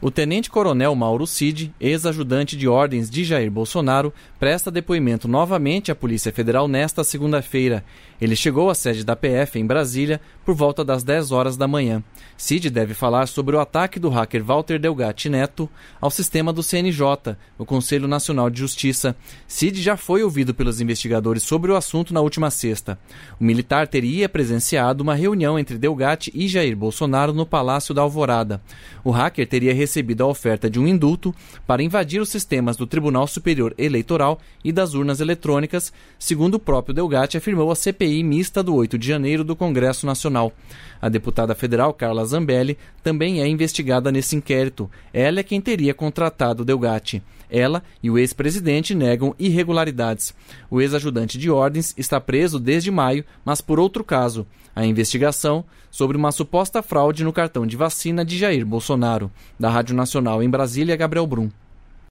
O tenente-coronel Mauro Cid, ex-ajudante de ordens de Jair Bolsonaro, presta depoimento novamente à Polícia Federal nesta segunda-feira. Ele chegou à sede da PF em Brasília por volta das 10 horas da manhã. Cid deve falar sobre o ataque do hacker Walter Delgatti Neto ao sistema do CNJ, o Conselho Nacional de Justiça. Cid já foi ouvido pelos investigadores sobre o assunto na última sexta. O militar teria presenciado uma reunião entre Delgatti e Jair Bolsonaro no Palácio da Alvorada. O hacker teria recebido a oferta de um indulto para invadir os sistemas do Tribunal Superior Eleitoral e das urnas eletrônicas, segundo o próprio Delgatti afirmou à CPI mista do 8 de janeiro do Congresso Nacional. A deputada federal Carla Zambelli também é investigada nesse inquérito. Ela é quem teria contratado Delgatti. Ela e o ex-presidente negam irregularidades. O ex-ajudante de ordens está preso desde maio, mas por outro caso. A investigação sobre uma suposta fraude no cartão de vacina de Jair Bolsonaro. Da Rádio Nacional em Brasília, Gabriel Brum.